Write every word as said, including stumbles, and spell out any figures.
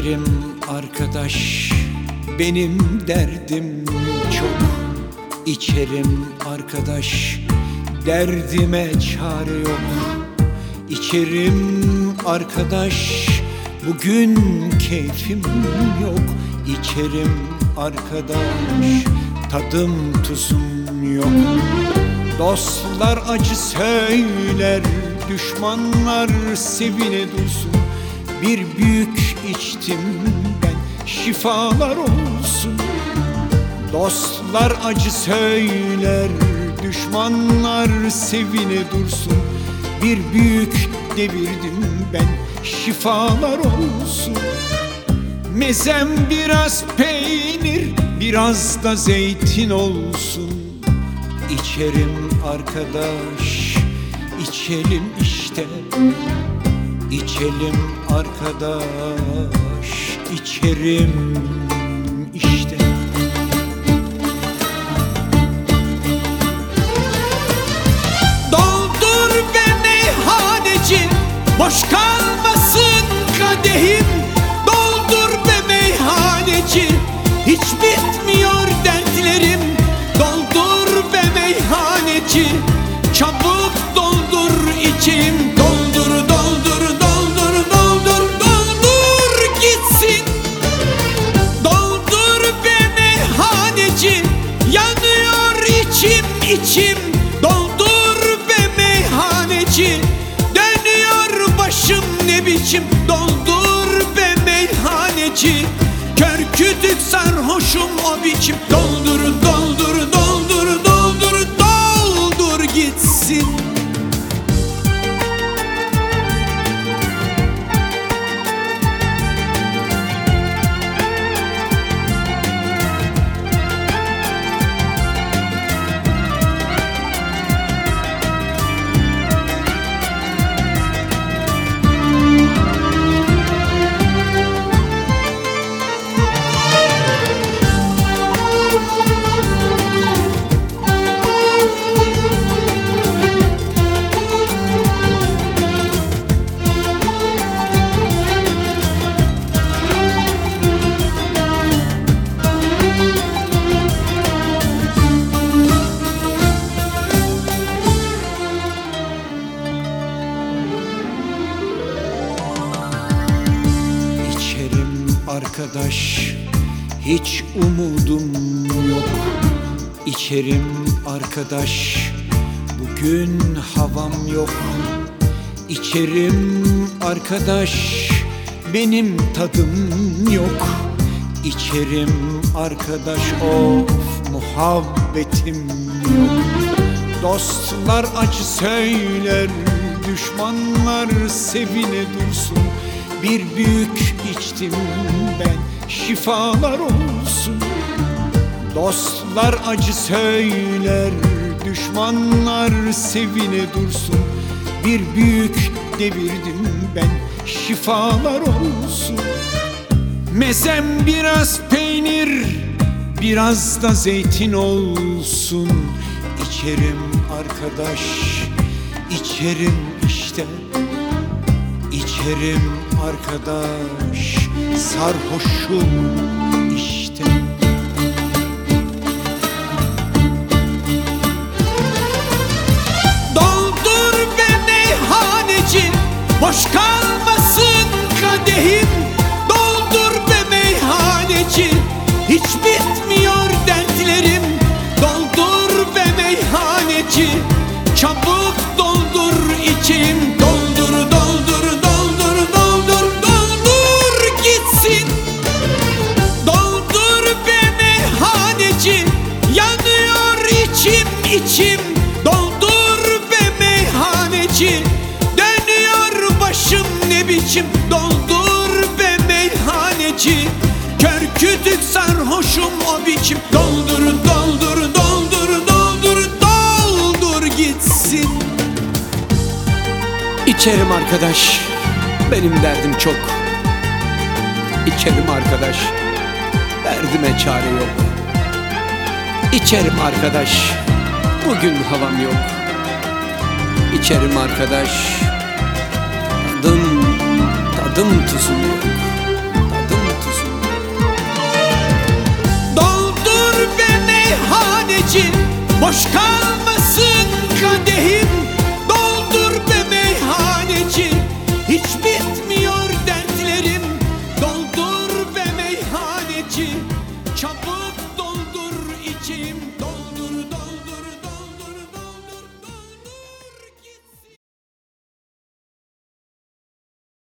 İçerim arkadaş, benim derdim çok. İçerim arkadaş, derdime çare yok. İçerim arkadaş, bugün keyfim yok. İçerim arkadaş, tadım tuzum yok. Dostlar acı söyler, düşmanlar sevine dursun. Bir büyük içtim ben, şifalar olsun. Dostlar acı söyler, düşmanlar sevine dursun. Bir büyük devirdim ben, şifalar olsun. Mezem biraz peynir, biraz da zeytin olsun. İçerim arkadaş, içelim işte. İçelim arkadaş, içerim işte. Doldur be meyhaneci, boş kalmasın kadehim. Doldur be meyhaneci, hiç bitmiyor dertlerim. Doldur be meyhaneci, çabuk doldur içim. Doldur, doldur, doldur, doldur, doldur gitsin. Doldur be meyhaneci, yanıyor içim içim. Doldur be meyhaneci, dönüyor başım ne biçim. Doldur be meyhaneci, kör kütük sarhoşum o biçim. Doldur, doldur, doldur, doldur, doldur gitsin. Arkadaş, hiç umudum yok. İçerim arkadaş, bugün havam yok. İçerim arkadaş, benim tadım yok. İçerim arkadaş, of muhabbetim yok. Dostlar acı söyler, düşmanlar sevine dursun. Bir büyük içtim ben, şifalar olsun. Dostlar acı söyler, düşmanlar sevine dursun. Bir büyük devirdim ben, şifalar olsun. Mezem biraz peynir, biraz da zeytin olsun. İçerim arkadaş, içerim işte. İçerim arkadaş, sarhoşum işte. Doldur be meyhaneci, boş kalmasın kadehim. Doldur be meyhaneci, hiç bitmiyor dertlerim. Doldur be meyhaneci, çabuk doldur içim. Doldur, doldur, doldur, doldur, doldur gitsin. Doldur be meyhaneci, yanıyor içim içim. Doldur be meyhaneci, dönüyor başım ne biçim. Doldur be meyhaneci, kör kütük sarhoşum o biçim. Doldur, doldur, doldur, doldur, doldur gitsin. İçerim arkadaş, benim derdim çok. İçerim arkadaş, derdime çare yok. İçerim arkadaş, bugün havam yok. İçerim arkadaş, tadım, tadım tuzum yok. Tadım meyhaneci, boş kalmasın kadehim.